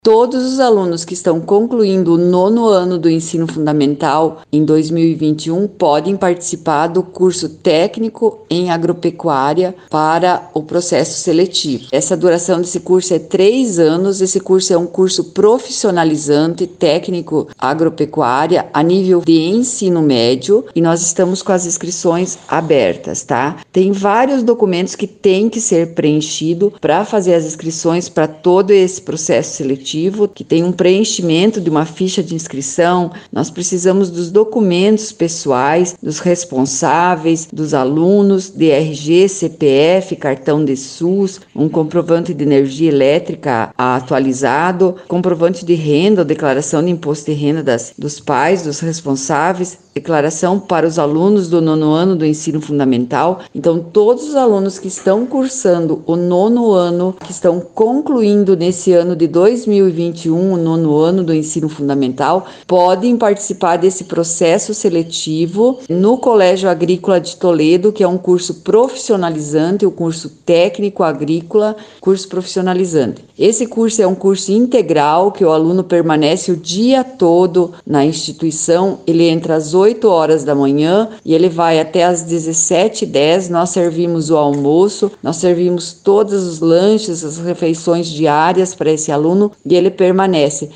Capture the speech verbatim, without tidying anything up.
Todos os alunos que estão concluindo o nono ano do ensino fundamental em dois mil e vinte e um podem participar do curso técnico em agropecuária para o processo seletivo. Essa duração desse curso é três anos. Esse curso é um curso profissionalizante técnico agropecuária a nível de ensino médio e nós estamos com as inscrições abertas, tá? Tem vários documentos que têm que ser preenchidos para fazer as inscrições para todo esse processo seletivo, que tem um preenchimento de uma ficha de inscrição. Nós precisamos dos documentos pessoais dos responsáveis, dos alunos, de R G, C P F, cartão de SUS, um comprovante de energia elétrica atualizado, comprovante de renda ou declaração de imposto de renda das, dos pais, dos responsáveis, declaração para os alunos do nono ano do ensino fundamental. Então, todos os alunos que estão cursando o nono ano, que estão concluindo nesse ano de dois mil e vinte e um, o nono ano do ensino fundamental, podem participar desse processo seletivo no Colégio Agrícola de Toledo, que é um curso profissionalizante, o curso técnico agrícola, curso profissionalizante. Esse curso é um curso integral, que o aluno permanece o dia todo na instituição. Ele entra às oito horas da manhã e ele vai até às dezessete e dez. Nós servimos o almoço, nós servimos todos os lanches, as refeições diárias para esse aluno e ele permanece